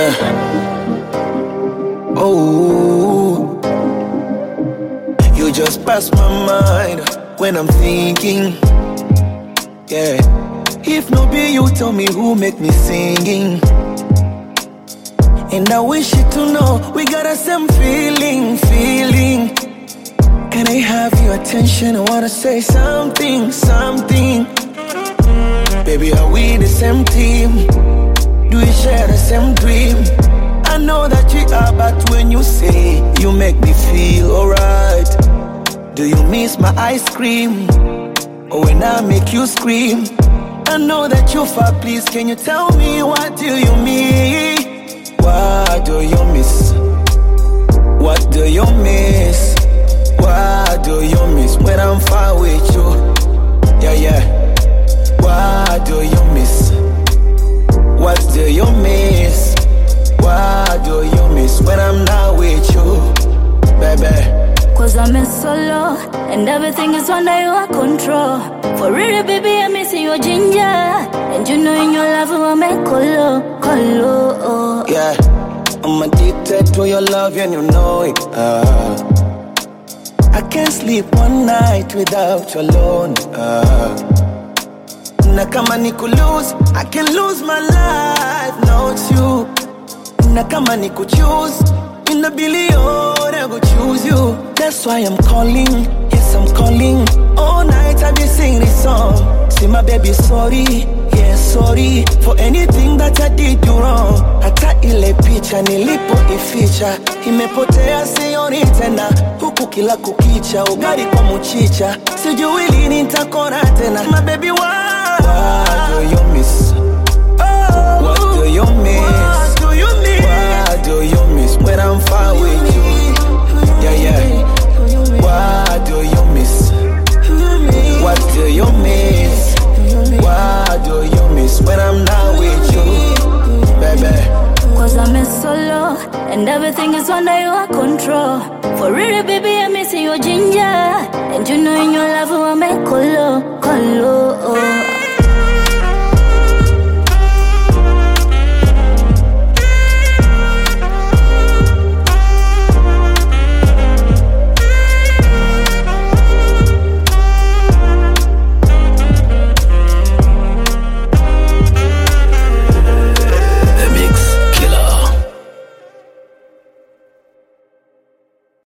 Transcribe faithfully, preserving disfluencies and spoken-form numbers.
Yeah. Oh, you just pass my mind when I'm thinking. Yeah. If no be you, tell me who make me singing. And I wish you to know we got the same feeling, feeling. Can I have your attention? I wanna say something, something. Baby, are we the same team? Do we share the same dream? I know that you are, but when you say you make me feel alright. Do you miss my ice cream? Or when I make you scream? I know that you're far, please can you tell me what do you mean? What do you miss? What do you miss? What do you miss when I'm far with you? Yeah, yeah. What do you miss? What do you miss? What do you miss when I'm not with you, baby? Cause I'm in solo, and everything is under your control. For real, baby, I miss your ginger. And you know in your love, I make color, color. Yeah, I'm addicted to your love and you know it. uh. I can't sleep one night without you alone. uh. Na kama ni lose, I can lose my life, not you. Na kama ni choose, in the billion I go choose you. That's why I'm calling, yes I'm calling. All night I be singing this song. Say my baby sorry, yeah sorry for anything that I did you wrong. Hata ile picha nilipo ificha imepotea sioni tena. Huku kila kukicha ugali kwa mchicha. Sijui lini nitakona tena. My baby why? What do you miss? Oh, what do you miss? What do you miss? What do you miss when I'm far with you? Yeah, yeah. What do you miss? What do you miss? What do you miss when I'm not with you, baby? Cause I'm in solo, and everything is under your control. For real, baby, I miss your ginger. And